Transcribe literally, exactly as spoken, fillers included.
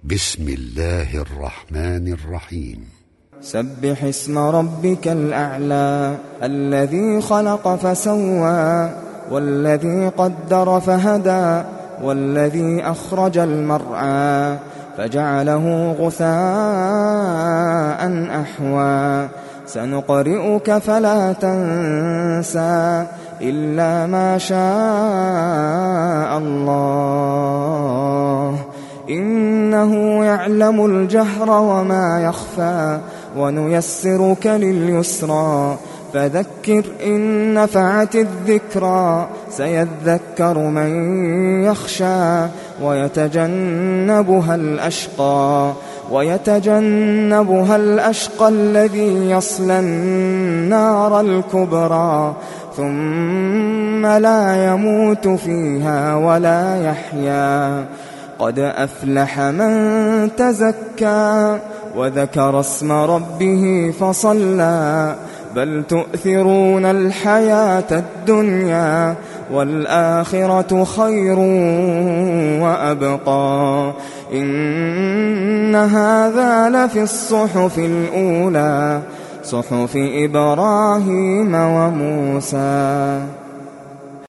بسم الله الرحمن الرحيم. سبح اسم ربك الأعلى الذي خلق فسوى والذي قدر فهدى والذي أخرج المرعى فجعله غثاء أحوى سنقرئك فلا تنسى إلا ما شاء الله إنه يعلم الجهر وما يخفى ونيسرك لليسرى فذكر إن نفعت الذكرى سيذكر من يخشى ويتجنبها الأشقى ويتجنبها الأشقى الذي يصلى النار الكبرى ثم لا يموت فيها ولا يحيا قد أفلح من تزكى وذكر اسم ربه فصلى بل تؤثرون الحياة الدنيا والآخرة خير وأبقى إن هذا لفي الصحف الأولى صحف إبراهيم وموسى.